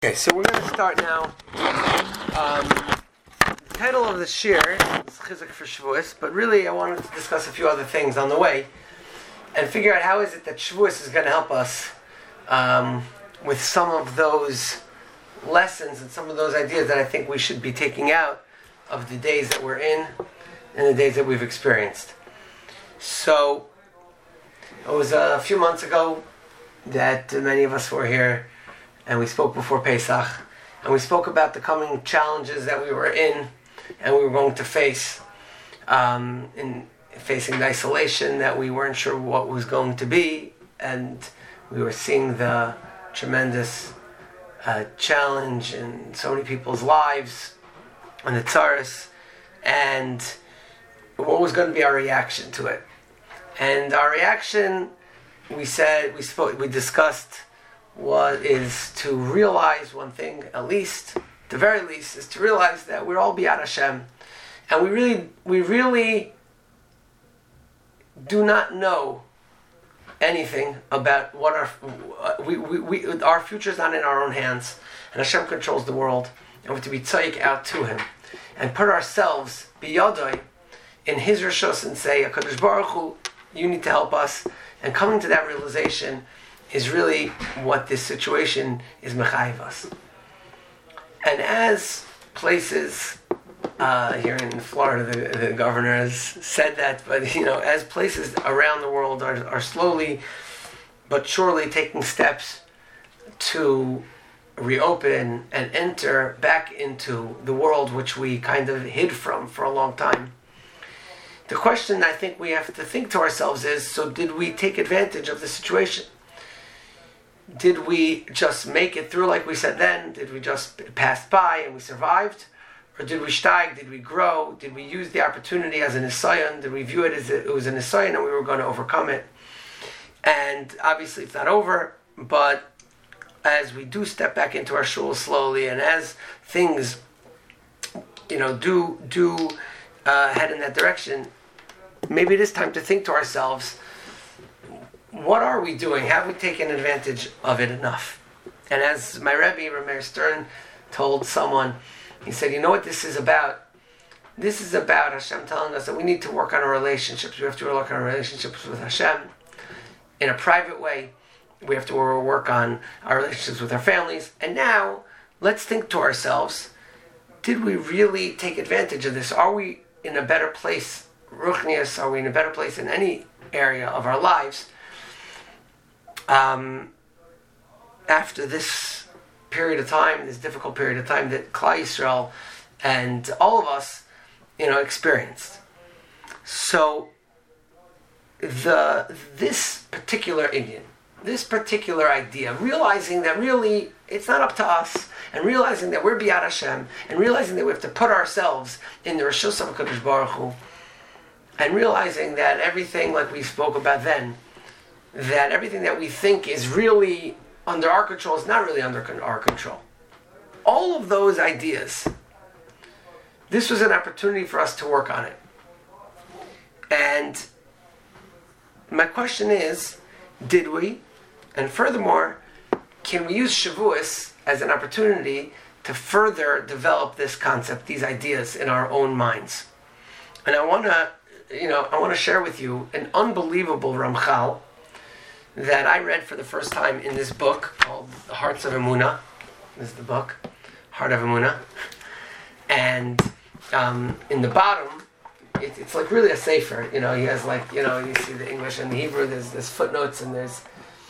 Okay, so we're going to start now. The title of the shir is Chizuk for Shavuos, but really I wanted to discuss a few other things on the way and figure out how is it that Shavuos is going to help us with some of those lessons and some of those ideas that I think we should be taking out of the days that we're in and the days that we've experienced. So, it was a few months ago that many of us were here and we spoke before Pesach, and we spoke about the coming challenges that we were in and we were going to face in facing the isolation that we weren't sure what was going to be, and we were seeing the tremendous challenge in so many people's lives and the tzaras, and what was going to be our reaction to it. And our reaction, we discussed what is to realize one thing, at least, the very least, is to realize that we're all B'yad Hashem, and we really do not know anything about what our future is not in our own hands, and Hashem controls the world, and we have to be tzayik out to Him, and put ourselves biyadoi in His rishos and say, HaKadosh Baruch Hu, you need to help us, and coming to that realization is really what this situation is mechayiv us. And as places, here in Florida, the governor has said that, but as places around the world are slowly but surely taking steps to reopen and enter back into the world which we kind of hid from for a long time. The question I think we have to think to ourselves is, so did we take advantage of the situation? Did we just make it through like we said then? Did we just pass by and we survived? Or did we steig? Did we grow? Did we use the opportunity as an nisayon? Did we view it as it was a nisayon and we were going to overcome it? And obviously it's not over, but as we do step back into our shul slowly, and as things do head in that direction, maybe it is time to think to ourselves, what are we doing? Have we taken advantage of it enough? And as my Rebbe, Rameir Stern, told someone, he said, you know what this is about? This is about Hashem telling us that we need to work on our relationships. We have to work on our relationships with Hashem in a private way. We have to work on our relationships with our families. And now, let's think to ourselves, did we really take advantage of this? Are we in a better place, ruchnius? Are we in a better place in any area of our lives? After this period of time, this difficult period of time that Klal Yisrael and all of us, experienced. So, this particular Indian, this particular idea, realizing that really it's not up to us, and realizing that we're B'yad Hashem, and realizing that we have to put ourselves in the rishus of HaKadosh Baruch Hu, and realizing that everything, like we spoke about then, that everything that we think is really under our control is not really under our control. All of those ideas, this was an opportunity for us to work on it. And my question is, did we? And furthermore, can we use Shavuos as an opportunity to further develop this concept, these ideas in our own minds? And I want to share with you an unbelievable Ramchal that I read for the first time in this book called The Hearts of Emunah. This is the book, Heart of Emunah. And in the bottom, it's like really a sefer. He has you see the English and the Hebrew, there's footnotes and there's...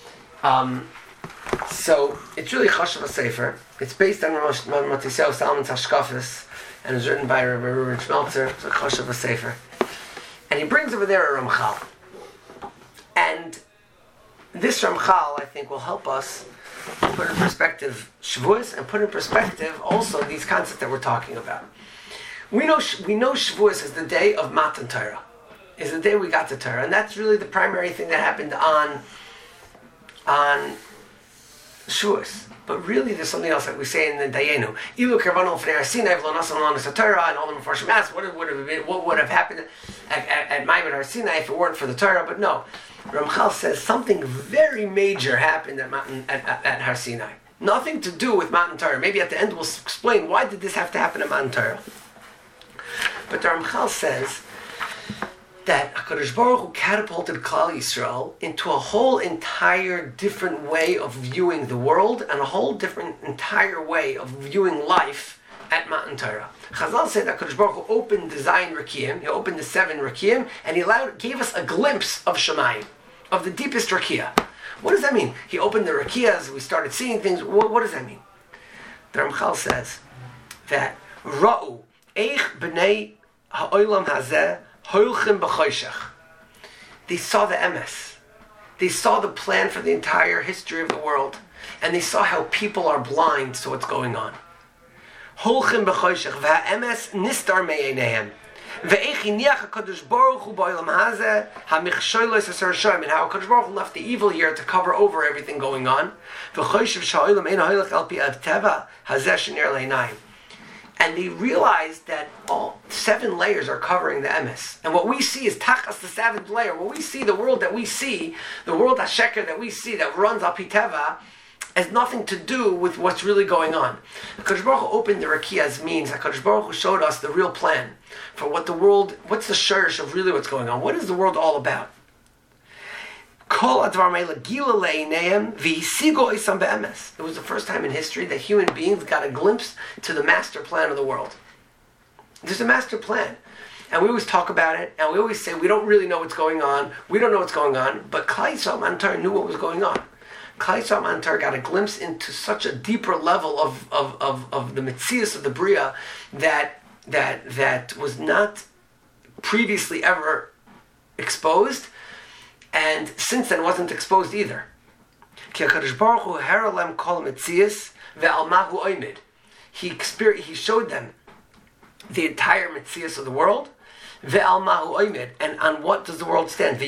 so it's really chashav a sefer. It's based on Matisyahu Salman's Hashkafis and is written by Rabbi Reuben Schmelzer. It's a chashav a sefer. And he brings over there a Ramchal. And this Ramchal, I think, will help us put in perspective Shavuos and put in perspective also these concepts that we're talking about. We know Shavuos is the day of Matan Torah, is the day we got the Torah, and that's really the primary thing that happened on Shavuos. But really, there's something else that we say in the Dayenu. Ilu Kervanu L'fnei Har Sinai V'lo Nasan L'Lanis Torah, and all the Mefarshim ask what would have happened at Ma'amad Har Sinai if it weren't for the Torah. But no, Ramchal says something very major happened at Har Sinai. Nothing to do with Matan Torah. Maybe at the end we'll explain why did this have to happen at Matan Torah. But the Ramchal says that HaKadosh Baruch Hu catapulted Klal Yisrael into a whole entire different way of viewing the world and a whole different entire way of viewing life at Matan Torah. Chazal said that HaKadosh Baruch Hu opened the Zayin Rakiyim, he opened the 7 Rakiyim, and he gave us a glimpse of Shemayim, of the deepest Rakiyah. What does that mean? He opened the Rakiyahs, we started seeing things. What does that mean? The Ramchal says that Ra'u Eich B'nei Ha'olam Hazeh Hoilchim B'choshech. They saw the emes. They saw the plan for the entire history of the world, and they saw how people are blind to what's going on. Holchim b'choshech v'ha'emes nistar me'eineihem ve'eich hiniach HaKadosh Baruch Hu ba'olam hazeh ha'michsholos asar shoyim, and how HaKadosh Baruch Hu left the evil here to cover over everything going on. V'choshev sha'olam ein ha'olech al pi teva hazeh shenir le'einayim. And they realized that all 7 layers are covering the emes. And what we see is tachas, the 7th layer. When we see the world that we see, the world HaSheker that we see that runs al pi teva, has nothing to do with what's really going on. HaKadosh Baruch Hu opened the Rakiyahs means HaKadosh Baruch Hu showed us the real plan for what the world, what's the shurish of really what's going on. What is the world all about? It was the first time in history that human beings got a glimpse to the master plan of the world. There's a master plan. And we always talk about it, and we always say we don't really know what's going on. We don't know what's going on. But Klal Yisrael Matan Torah knew what was going on. Klal Yisrael Matan Torah got a glimpse into such a deeper level of the Metzius of the Bria that was not previously ever exposed, and since then wasn't exposed either. He showed them the entire Metzius of the world, and on what does the world stand?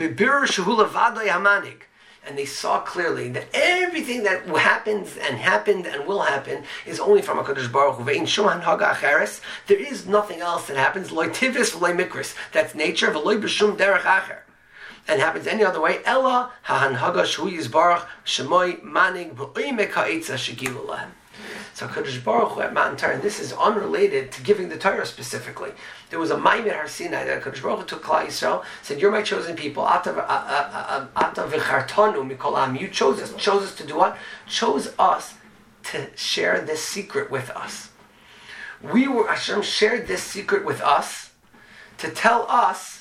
And they saw clearly that everything that happens and happened and will happen is only from HaKadosh Baruch Hu. There is nothing else that happens. That's nature. And happens any other way. Ella ha'hanhaga shu yizbarach shemoy manig v'oimek ha'etza shegilu lahem. So HaKadosh Baruch Hu at Matan Torah, and this is unrelated to giving the Torah specifically. There was a Maimed Har Sinai that HaKadosh Baruch Hu took Klal Yisrael, said, "You're my chosen people. Ata v'chartanu mikol am." You chose us to do what? Chose us to share this secret with us. Hashem shared this secret with us to tell us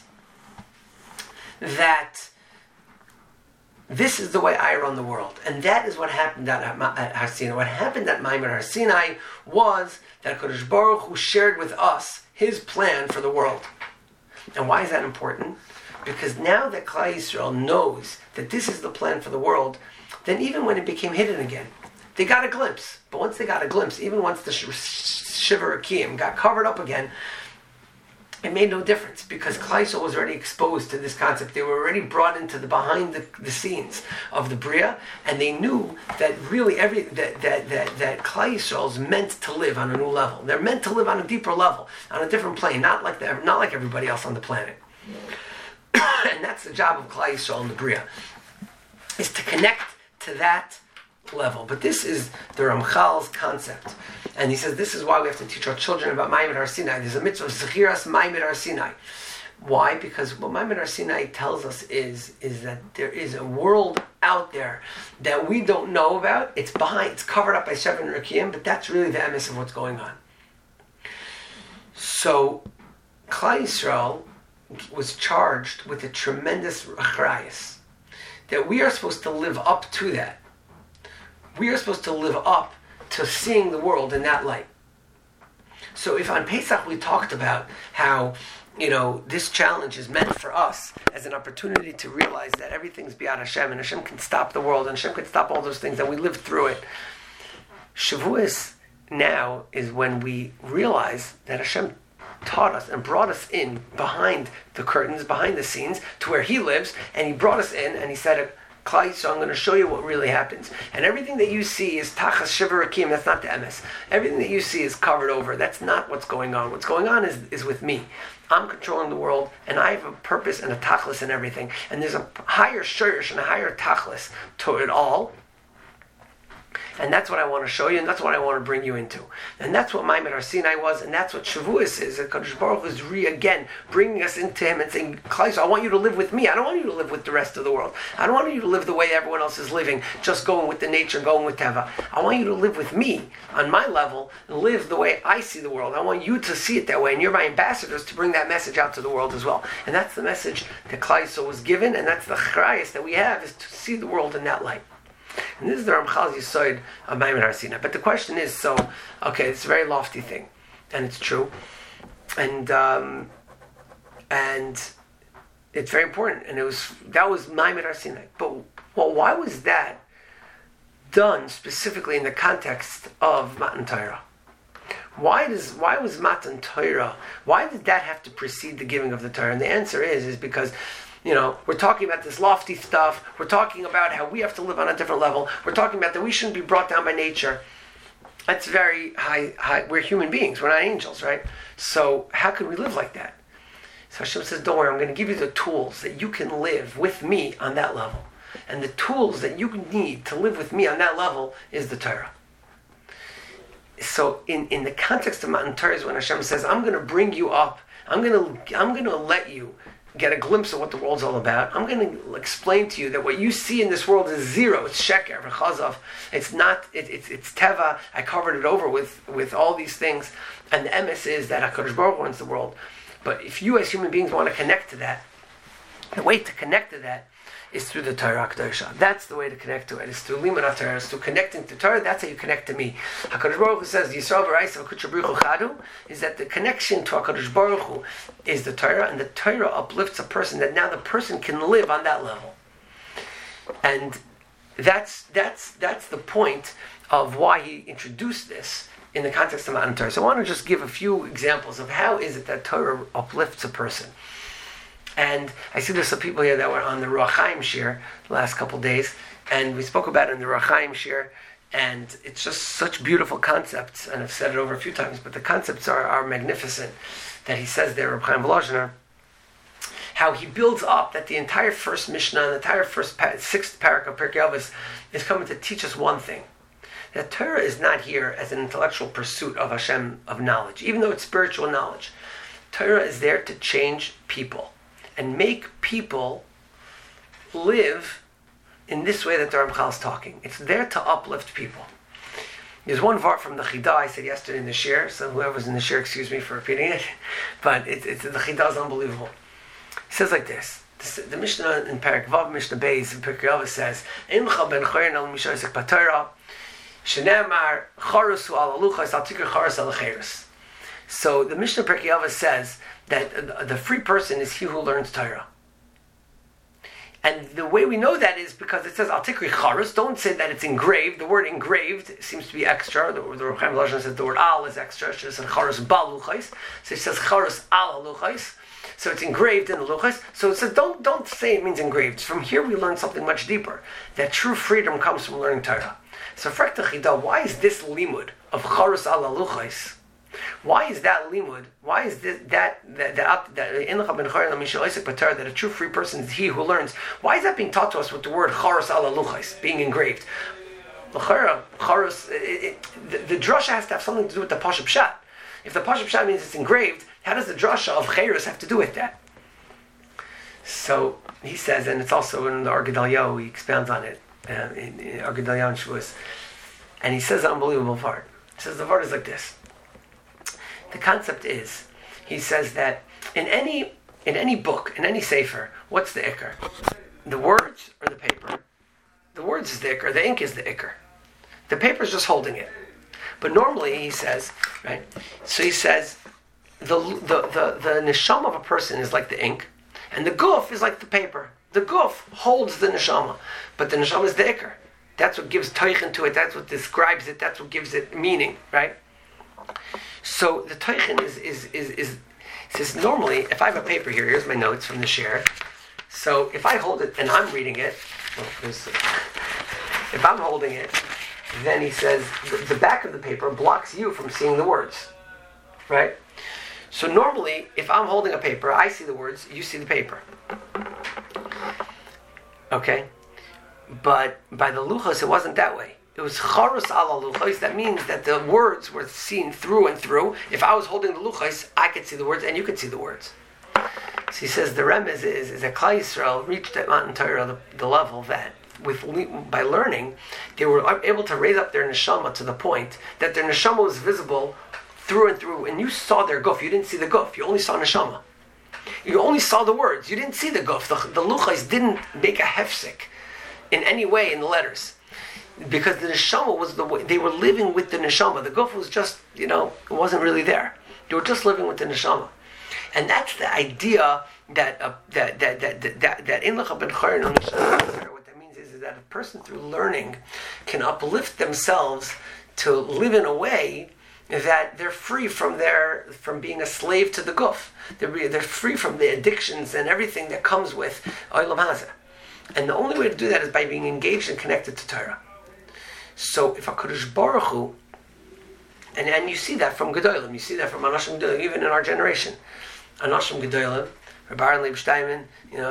that this is the way I run the world. And that is what happened at Har Sinai. What happened at Maimed Har Sinai was that HaKadosh Baruch Hu shared with us his plan for the world. And why is that important? Because now that Klal Yisrael knows that this is the plan for the world, then even when it became hidden again, they got a glimpse. But once they got a glimpse, even once the Shiva Rakiyim got covered up again, it made no difference because Klal Yisrael was already exposed to this concept. They were already brought into the behind the scenes of the Bria, and they knew that really that Klal Yisrael is meant to live on a new level. They're meant to live on a deeper level, on a different plane, not like everybody else on the planet. And that's the job of Klal Yisrael in the Bria, is to connect to that level. But this is the Ramchal's concept. And he says this is why we have to teach our children about Maimed Har Sinai. There's a mitzvah of Zechiras Maimed Har Sinai. Why? Because what Maimed Har Sinai tells us is that there is a world out there that we don't know about. It's covered up by 7 Rakiyim, but that's really the emes of what's going on. So Klal Yisrael was charged with a tremendous achrayus, that we are supposed to live up to that. We are supposed to live up to seeing the world in that light. So if on Pesach we talked about how, this challenge is meant for us as an opportunity to realize that everything's beyond Hashem, and Hashem can stop the world, and Hashem can stop all those things, and we live through it. Shavuos now is when we realize that Hashem taught us and brought us in behind the curtains, behind the scenes, to where He lives, and He brought us in, and He said, Klal Yisrael, I'm going to show you what really happens. And everything that you see is Tachas Shiva Rakiyim, that's not the emes. Everything that you see is covered over. That's not what's going on. What's going on is with me. I'm controlling the world, and I have a purpose and a tachlis in everything. And there's a higher shurish and a higher tachlis to it all. And that's what I want to show you, and that's what I want to bring you into. And that's what Maimed Har Sinai was, and that's what Shavuos is. Kadosh Baruch Hu is again bringing us into Him and saying, Klal Yisrael, I want you to live with me. I don't want you to live with the rest of the world. I don't want you to live the way everyone else is living, just going with the nature, going with Teva. I want you to live with me on my level, and live the way I see the world. I want you to see it that way, and you're my ambassadors to bring that message out to the world as well. And that's the message that Klal Yisrael was given, and that's the chrayas that we have, is to see the world in that light. And this is the Ramchal's Yesod of Maimed Har Sinai. But the question is, it's a very lofty thing, and it's true, and it's very important. And that was Maimed Har Sinai. But why was that done specifically in the context of Matan Torah? Why was Matan Torah? Why did that have to precede the giving of the Torah? And the answer is because, we're talking about this lofty stuff. We're talking about how we have to live on a different level. We're talking about that we shouldn't be brought down by nature. That's very high. We're human beings. We're not angels, right? So how can we live like that? So Hashem says, don't worry, I'm going to give you the tools that you can live with me on that level. And the tools that you need to live with me on that level is the Torah. So in the context of Matan Torah is when Hashem says, I'm going to bring you up. I'm going to let you get a glimpse of what the world's all about. I'm going to explain to you that what you see in this world is zero. It's sheker, v'chazov. It's not. It's teva. I covered it over with all these things, and the emes is that HaKadosh Baruch Hu runs the world. But if you as human beings want to connect to that, the way to connect to that is through the Torah Kedosha. That's the way to connect to it. It's through Limud Torah. It's through connecting to Torah. That's how you connect to me. HaKadosh Baruch Hu says, Yisrael v'Raisa v'Kudsha Baruch Hu Chadu, is that the connection to HaKadosh Baruch Hu is the Torah, and the Torah uplifts a person, that now the person can live on that level. And that's the point of why he introduced this in the context of Matan Torah. So I want to just give a few examples of how is it that Torah uplifts a person. And I see there's some people here that were on the Ruach Chaim Shir the last couple days, and we spoke about it in the Ruach Chaim Shir, and it's just such beautiful concepts, and I've said it over a few times, but the concepts are magnificent that he says there, Reb Chaim Volozhiner, how he builds up that the entire first Mishnah, the entire sixth parak of Pirkei Avos is coming to teach us one thing. That Torah is not here as an intellectual pursuit of Hashem, of knowledge, even though it's spiritual knowledge. Torah is there to change people and make people live in this way that the Ramchal is talking. It's there to uplift people. There's one vart from the Chidah I said yesterday in the shir, so whoever's in the shir, excuse me for repeating it, but the Chidah is unbelievable. He says like this, the Mishnah in Parak Vav, Mishnah Beis, in Pirkei Avos says, Eincha ben chorin al mishoisek b'Torah, shenemar charusu al aluchas al tikr charus al acherus. So the Mishnah Pirkei Avos says that the free person is he who learns Torah. And the way we know that is because it says al tikri charus. Don't say that it's engraved. The word engraved seems to be extra. The Reb Chaim Volozhiner says the word al is extra. It should have said charus bal luchais. So it says charus al luchais. So it's engraved in the luchais. So it says don't say it means engraved. From here we learn something much deeper. That true freedom comes from learning Torah. So Frekta Chida, why is this limud of charus al luchais? Why is that limud? Why is this, that a true free person is he who learns? Why is that being taught to us with the word charos ala luchais, being engraved? The drasha has to have something to do with the pashup pshat. If the pashup pshat means it's engraved, how does the drasha of chayros have to do with that? So he says, and it's also in the Argadalyahu, he expounds on it in Argadalyahu and Shavuos, and he says an unbelievable part. He says the part is like this. The concept is, he says that in any book, in any sefer, what's the ikar? The words or the paper? The words is the ikar, the ink is the ikar. The paper is just holding it. But normally, he says, right? So he says, the neshama of a person is like the ink, and the guf is like the paper. The guf holds the neshama, but the neshama is the ikar. That's what gives teichen to it, that's what describes it, that's what gives it meaning, right? So the teichen is says normally, if I have a paper here, here's my notes from the share. So if I hold it and I'm reading it, if I'm holding it, then he says the back of the paper blocks you from seeing the words, right? So normally, if I'm holding a paper, I see the words, you see the paper. Okay? But by the luchos, it wasn't that way. It was charus ala luchos. That means that the words were seen through and through. If I was holding the luchos, I could see the words and you could see the words. So he says the remez is that Klal Yisrael reached at Matan Torah the level that by learning, they were able to raise up their neshama to the point that their neshama was visible through and through, and you saw their guf. You didn't see the guf. You only saw neshama. You only saw the words. You didn't see the guf. The luchos didn't make a hefsek in any way in the letters, because the neshama was the way they were living with the neshama. The guf was just, it wasn't really there. They were just living with the neshama, and that's the idea that in Lecha Ben Chayrin on neshama. What that means is that a person through learning can uplift themselves to live in a way that they're free from being a slave to the guf. They're free from the addictions and everything that comes with Olam Hazeh. And the only way to do that is by being engaged and connected to Torah. So if HaKadosh Baruch Hu, and you see that from Gedolim, you see that from Anashim Gedolim, even in our generation. Anashim Gedolim, Rabbi Aaron Leib Steinman,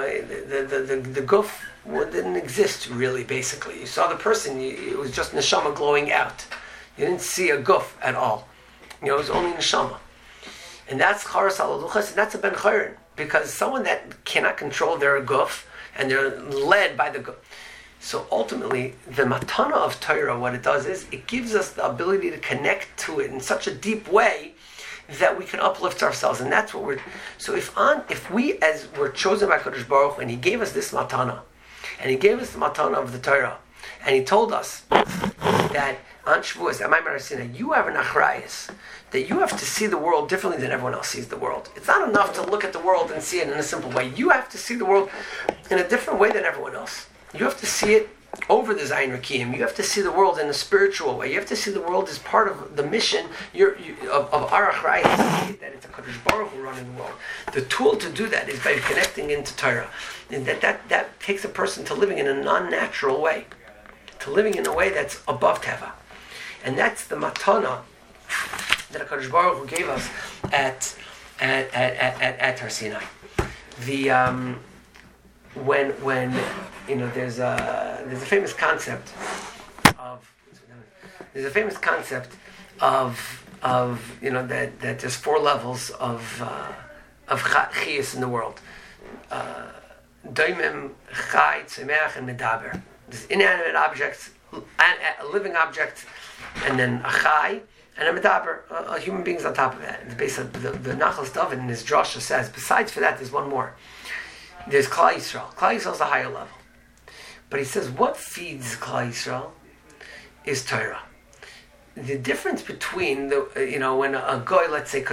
the guf didn't exist really, basically. You saw the person, it was just neshama glowing out. You didn't see a guf at all. It was only neshama. And that's charas ala luchos, and that's a ben chayrin, because someone that cannot control their guf, and they're led by the guf. So ultimately, the matana of Torah, what it does is, it gives us the ability to connect to it in such a deep way that we can uplift ourselves, and that's what we're. So if we as were chosen by Kadosh Baruch Hu, and He gave us this matana, and He gave us the matana of the Torah, and He told us that on Shavuos, at Maimar Sinai, you have an achrayus, that you have to see the world differently than everyone else sees the world. It's not enough to look at the world and see it in a simple way. You have to see the world in a different way than everyone else. You have to see it over the Zayin Rakiyim. You have to see the world in a spiritual way. You have to see the world as part of the mission of our achrayus, that it's a Kadosh Baruch Hu running the world. The tool to do that is by connecting into Torah. And that takes a person to living in a non-natural way, to living in a way that's above Teva. And that's the matana that HaKadosh Baruch Hu gave us at Har Sinai. When there's a famous concept of that there's 4 levels of chiyus in the world. Doimim, Chai, Tzemeach, and Medaber. There's inanimate objects, a living object, and then a Chai, and a Medaber, a human being's on top of that. The base of the Nachlas David in his drasha says, besides for that, there's one more. There's Klal Yisrael. Klal Yisrael is a higher level. But he says, what feeds Klal Yisrael is Torah. The difference between, when a goy, let's say,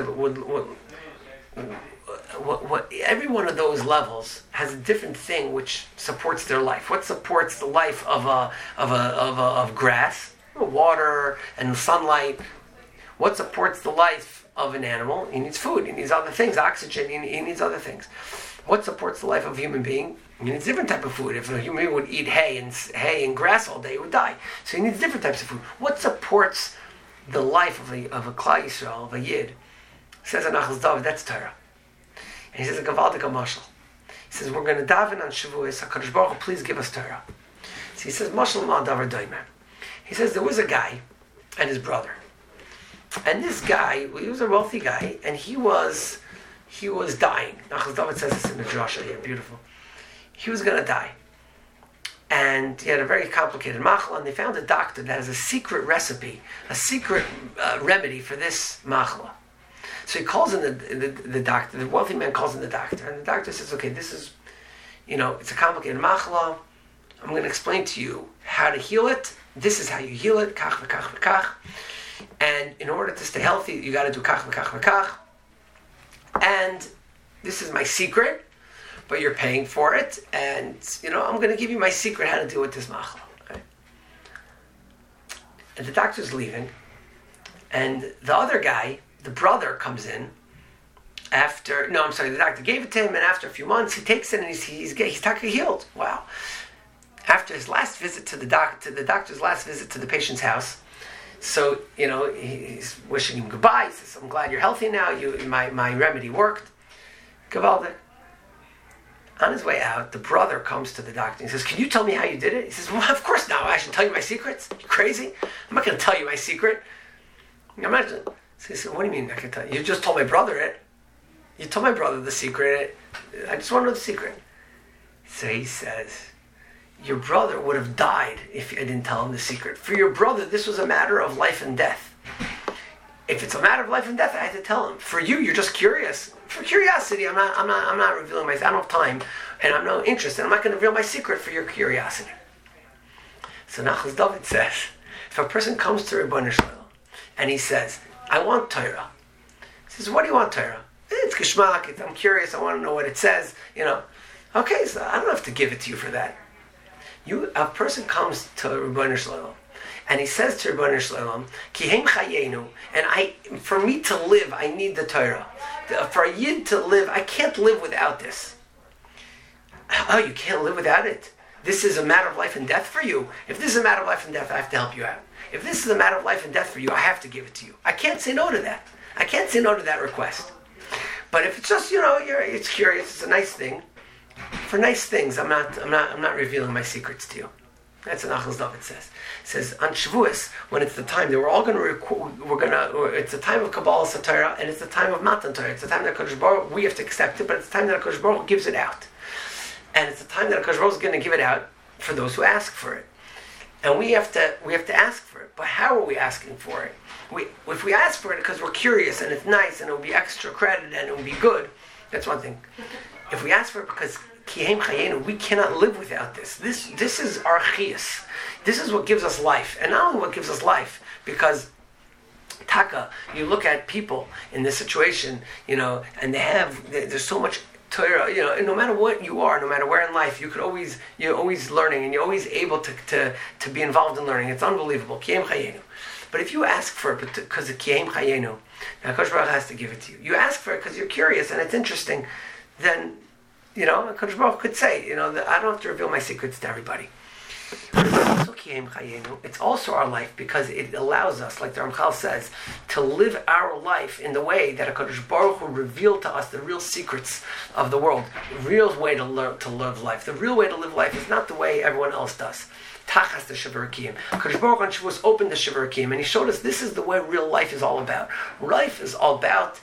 every one of those levels has a different thing which supports their life. What supports the life of grass, water, and sunlight? What supports the life of an animal? He needs food. He needs other things, oxygen. He needs other things. What supports the life of a human being? He needs different type of food. If a human being would eat hay and grass all day, he would die. So he needs different types of food. What supports the life of a Klal Yisrael, of a Yid? Says in Nachlas David, that's Torah. And he says a Gavaldik Mashal. He says, we're going to daven on Shavuos, HaKadosh Baruch Hu, please give us Torah. So he says, Mashal Ma Davar Doimer. He says, there was a guy and his brother. And this guy, he was a wealthy guy, and he was dying. Nachlas David says this in the drasha here, beautiful. He was going to die. And he had a very complicated machla, and they found a doctor that has a secret recipe, a secret remedy for this machla. So he calls in the doctor, the wealthy man calls in the doctor, and the doctor says, okay, this is, it's a complicated machla. I'm going to explain to you how to heal it. This is how you heal it, kach v'kach v'kach. And in order to stay healthy, you got to do kach v'kach v'kach. And this is my secret, but you're paying for it, and I'm going to give you my secret how to deal with this machla. Okay? And the doctor's leaving, and the other guy, the brother, comes in the doctor gave it to him, and after a few months he takes it and he's totally healed. Wow. After his last visit to the doctor's last visit to the patient's house, so he's wishing him goodbye. He says, I'm glad you're healthy now. My remedy worked. Gavaldik. On his way out, the brother comes to the doctor and he says, "Can you tell me how you did it?" He says, "Well, of course not. I should tell you my secrets. You crazy? I'm not going to tell you my secret." Imagine. So he said, "What do you mean I can tell you? You just told my brother it. You told my brother the secret. I just want to know the secret." So he says, "Your brother would have died if I didn't tell him the secret. For your brother, this was a matter of life and death. If it's a matter of life and death, I had to tell him. For you, you're just curious. For curiosity, I'm not revealing myself. I don't have time, and I'm not interested. I'm not going to reveal my secret for your curiosity." So Nachlas David says, if a person comes to Rebbeinu Shalom and he says, "I want Torah," he says, "What do you want Torah?" "It's geschmack. I'm curious. I want to know what it says. Okay, so I don't have to give it to you for that. A person comes to Rebbeinu Shalom and he says to Rebbeinu Shalom, "Kihem chayenu," and for me to live, I need the Torah. For a yid to live, I can't live without this. Oh, you can't live without it? This is a matter of life and death for you. If this is a matter of life and death, I have to help you out. If this is a matter of life and death for you, I have to give it to you. I can't say no to that. I can't say no to that request. But if it's just, it's curious, it's a nice thing. For nice things, I'm not revealing my secrets to you." That's what Nachlas David says. It says on Shavuos, when it's the time that we're all going to it's the time of Kabbalah Torah and it's the time of Matan Torah. It's the time that Kodesh Baruch we have to accept it, but it's the time that Kodesh Baruch gives it out, and it's the time that Kodesh Baruch is going to give it out for those who ask for it, and we have to ask for it. But how are we asking for it? If we ask for it because we're curious and it's nice and it will be extra credit and it will be good, that's one thing. If we ask for it because Kihem Chayenu, we cannot live without this. This is our chiyus. This is what gives us life. And not only what gives us life, because Taka, you look at people in this situation, and there's so much Torah, and no matter what you are, no matter where in life, you're always learning and you're always able to be involved in learning. It's unbelievable. Kihem Chayenu. But if you ask for it because of Kihem Chayenu, now Kodesh Baruch has to give it to you. You ask for it because you're curious and it's interesting, then Kodesh Baruch could say, that I don't have to reveal my secrets to everybody. But it's also Kihem Chayenu. It's also our life because it allows us, like the Ramchal says, to live our life in the way that a Kodesh Baruch will reveal to us the real secrets of the world, the real way to live life. The real way to live life is not the way everyone else does. Tachas the Shivarakiyim. Kodesh Baruch on Shavuos opened the Shivarakiyim and he showed us this is the way real life is all about. Life is all about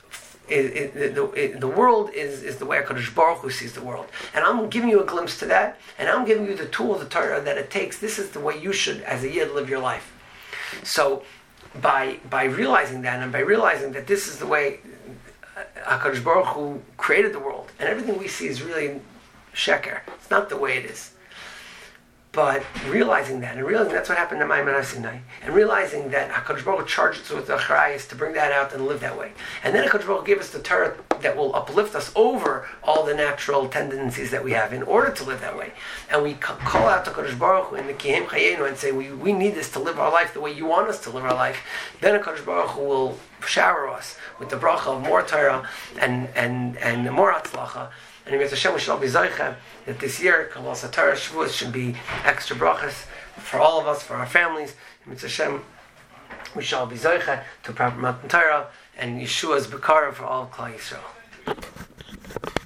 the world is the way HaKadosh Baruch Hu sees the world. And I'm giving you a glimpse to that, and I'm giving you the tool of the Torah that it takes. This is the way you should, as a Yid, live your life. So, by realizing that, and by realizing that this is the way HaKadosh Baruch Hu created the world, and everything we see is really sheker. It's not the way it is. But realizing that, and realizing that's what happened to Maimon HaSinai, and realizing that HaKadosh Baruch Hu charged us with the achrayas to bring that out and live that way. And then HaKadosh Baruch Hu gave us the Torah that will uplift us over all the natural tendencies that we have in order to live that way. And we call out to HaKadosh Baruch Hu in the Kihem Chayenu and say, we need this to live our life the way you want us to live our life. Then HaKadosh Baruch Hu will shower us with the bracha of more Torah and more Hatzlacha. And in Hashem, we shall be Zoicha that this year, Kabbalah Torah Shavuos should be extra brachas for all of us, for our families. In Hashem, we shall be Zoicha to proper Matan Torah and Yeshua's Bekara for all of Klal Yisrael.